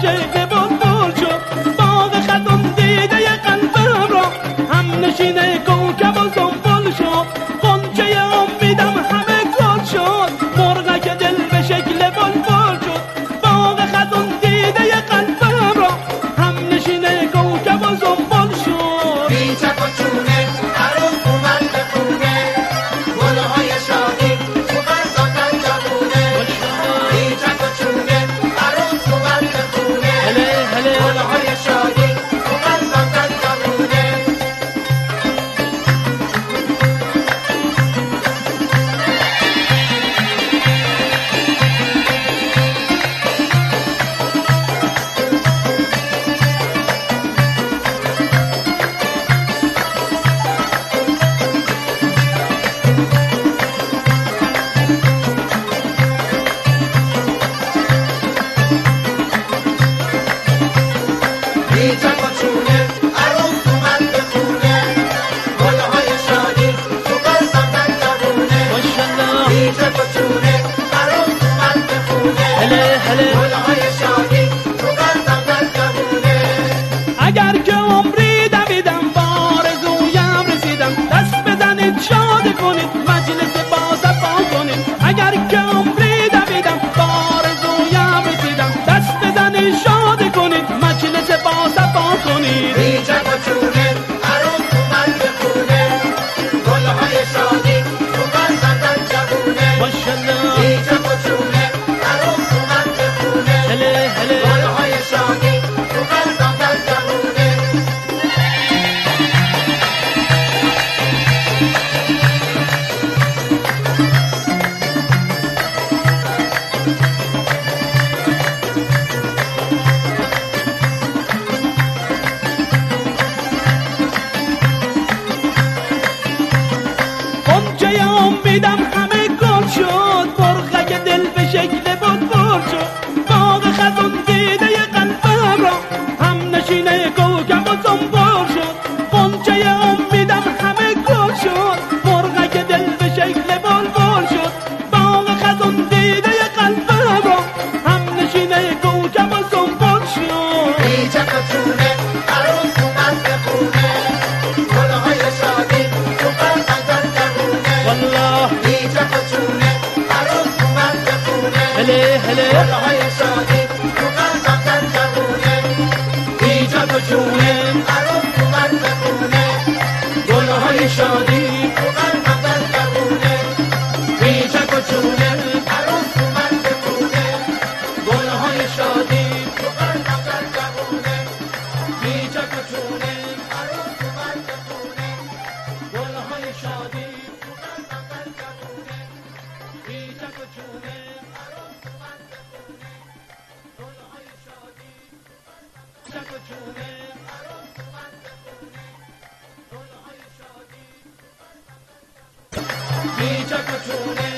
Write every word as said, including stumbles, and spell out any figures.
شیق بلبل شد، باغ خزان دیده قلبم را هم نشین کوکب و سنبل شد. غنچه امیدم همه گل شد، مرغک دل به شکل بلبل شد، باغ خزان دیده قلبم را هم نشین کوکب و سنبل شد. بی چک و چونه عروس اومد به خونه، گلهای شادی تو قلبم جوونه. بی چک و چونه عروس اومد به خونه، گلهای شادی تو قلبم جوونه. بی چک و چونه عروس اومد به خونه، گلهای شادی تو قلبم جوونه. بی چک و چونه عروس اومد به خونه، گلهای شادی تو قلبم جوونه. اگر که عمری دویدم بارزویم رسیدم، دست بزنید شاد کنید مجلس با صفا کنید. اگر که عمری دویدم بارزویم رسیدم، دست بزنید شاد کنید مجلس با صفا کنید. بی چک و چونه عروس اومد به خونه، گلهای شادی تو قلبم جوونه. ماشاءالله بی چک و چونه عروس اومد به خونه، هله هله گلهای شادی تو قلبم جوونه. غنچه امیدم همه گل شد، مرغک دل به شکل بلبل شد، باغ خزان دیده قلبم را هم نشین کوکب و سنبل شد. غنچه امیدم همه گل شد، مرغک دل به شکل بلبل شد، باغ خزان دیده قلبم را هم نشین کوکب و سنبل شد. بی چک و چونه عروس اومد به خونه، گلهای شادی تو قلبم جوونه. والله بی چک و چونه عروس اومد به خونه، هله هله گلهای شادی تو قلبم جوونه. بی چک و چونه عروس اومد به خونه، گلهای شادی تو قلبم جوونه. بی چک و چونه عروس اومد به خونه، گلهای شادی تو قلبم جوونه. بی چک و چونه عروس اومد به خونه، گلهای شادی تو قلبم جوونه. بی چک و چونه عروس اومد به خونه، گلهای شادی تو قلبم. چک و چونه عروس اومد به خونه، گلهای شادی. بی چک و چونه